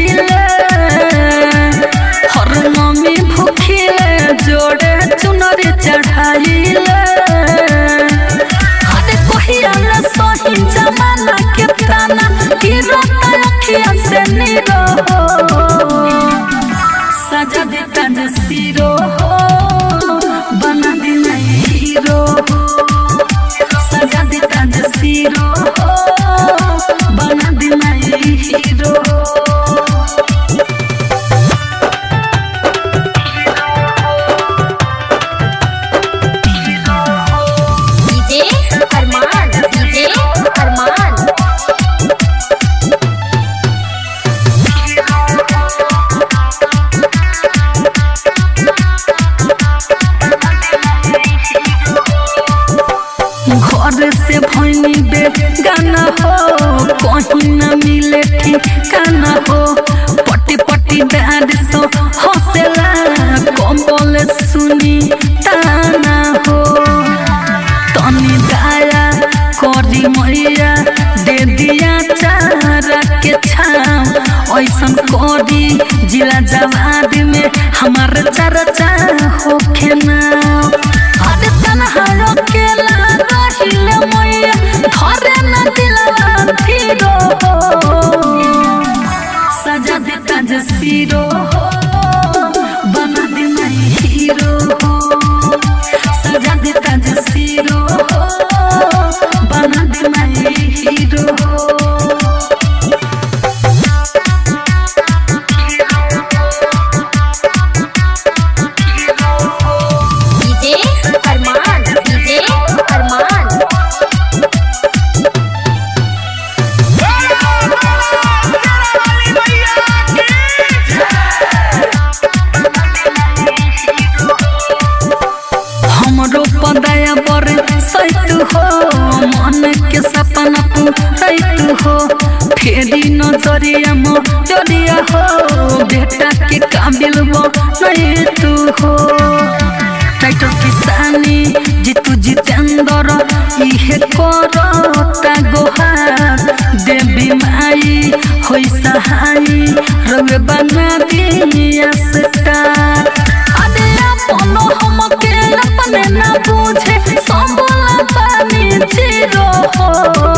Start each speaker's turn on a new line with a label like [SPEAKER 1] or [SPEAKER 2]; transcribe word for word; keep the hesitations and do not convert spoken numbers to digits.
[SPEAKER 1] जाइले हर मम्मी भूखिले जोड़े चुनरी चढ़ाइले अरे कोहियाला सही जमाना के ताना की रोता अखिया से नीरो सजा दे तज सिरो बना दे नई हीरो सजा दे तज सिरो बना दे नई हीरो घर से भैनी बे गाना हो कहीं न मिले ठिकाना हो पट्टी पट्टी डांड सो हौसला कम्बल सुनी ताना हो तनी दाया करी मैया दे दिया चारा के छाव ऐसन करी जिला जवाद में हमार चर्चा होखे ना अरे तनहारो केला रहिले मैया घरे न दिलवा फिरो सजा दे तज सिरो बना दे नई हीरो सजा दे तज सिरो बना दे नई हीरो पदाया बर सैतु हो मन के सपना पूरैतु हो फेरी नजरिया मोरिया हो बेटा के काबिल बनैतु हो टाइटल किसानी जीतू जितेंद्र इहे करता गोहार देवी माई होई सहाय रवे बना दिया स्टार अरे अपन हमके अपने ना बुझे सब पानी जीरो हो।